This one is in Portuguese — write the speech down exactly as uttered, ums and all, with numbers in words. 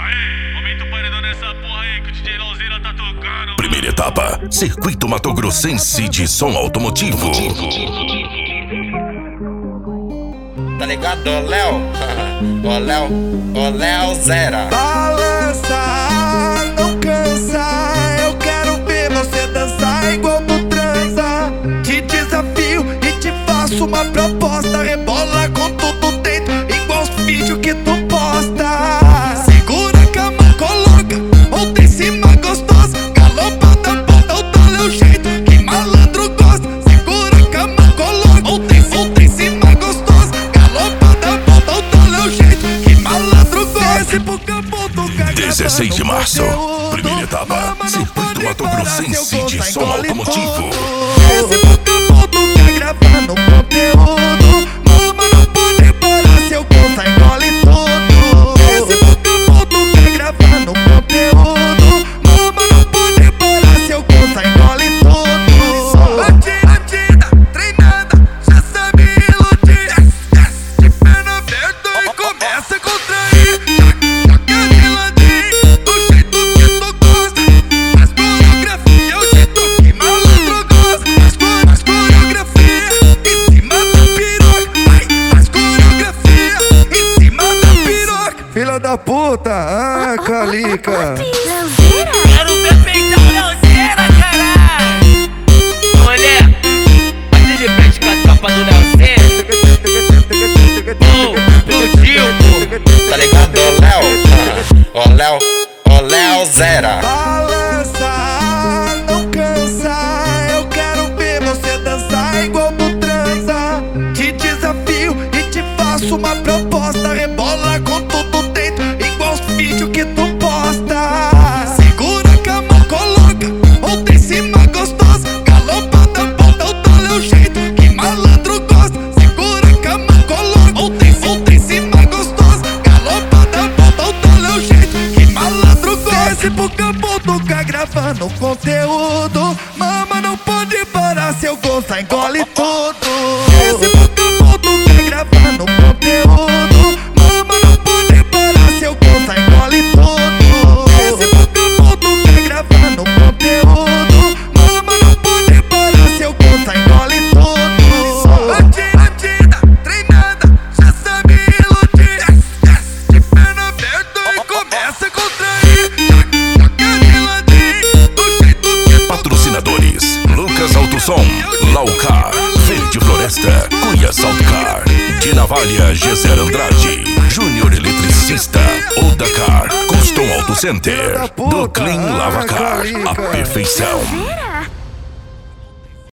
Aê, aumenta o paredão nessa porra aí que o D J Lauzeira tá tocando. Primeira etapa, Circuito Mato Grossense de som automotivo. Tá ligado, ô Léo? Ô Léo, ô Léo Zera. Balança, não cansa. Eu quero ver você dançar igual tu transa. Te desafio e te faço uma proposta. Rebola com tudo dentro, igual os vídeos que tu posta. Segura a cama, coloca outra em cima gostosa. Galopada, bota o tal é o jeito que malandro gosta. Segura a cama, coloca outra em outra em cima gostosa. Galopada, bota o tal é o jeito que malandro gosta. Pro campo do cagado, dezesseis de março, primeira etapa, Circuito Mato Grossense de som automotivo. Esse pro campo do cagado gravando conteúdo. Mama não pode parar, seu bolsa engole tudo. Esse pro campo do cagado gravando conteúdo. Mama não pode parar, seu bolsa engole tudo. Bandida, treinada, já sabe iludir. De perna aberta e começa a contrair. Joga de ladinho, do jeito que tu gosta. Faz coreografia, o jeito que malandro gosta. Faz faz coreografia em cima da piroca. Vai, faz coreografia em cima da piroca. Filha da puta, ah, calica. Quero ver peitão Lauzeira, caralho. Mulher, bate de frente com a tropa do Lauzeira. Do Gilmo. Tá ligado, ô Léo? Ô Léo, ô Léo Zera. Balança, não cansa. Eu quero ver você dançar igual tu transa. Te desafio e te faço uma proposta. Rebola com tudo dentro, igual os vídeos que tu posta. Segura a cama, coloca outra em cima gostosa. Galopada, bota o tal é o jeito que malandro gosta. Segura a cama, coloca outra em outra em cima gostosa. Galopada, bota o tal é o jeito que malandro gosta. Desce pro campo do cagado gravando conteúdo. Mama não pode parar, seu gosto engole tudo. Desce pro campo do cagado gravando conteúdo. Mama não pode parar, seu gosto engole tudo. Desce pro campo do cagado gravando conteúdo. Mama não pode parar, seu gosto engole tudo. Bandida, treinada, já sabe iludir. De perna aberta e começa a contrair. Joga de ladinho, do jeito que tu Patrocinadores: Lucas Autosom, Laucar, Verde Floresta, Cunha Saltcar, de Navalha, Geser Andrade, Júnior Eletricista, Odacar, Custom Auto Center, do Clean Lavacar, a perfeição.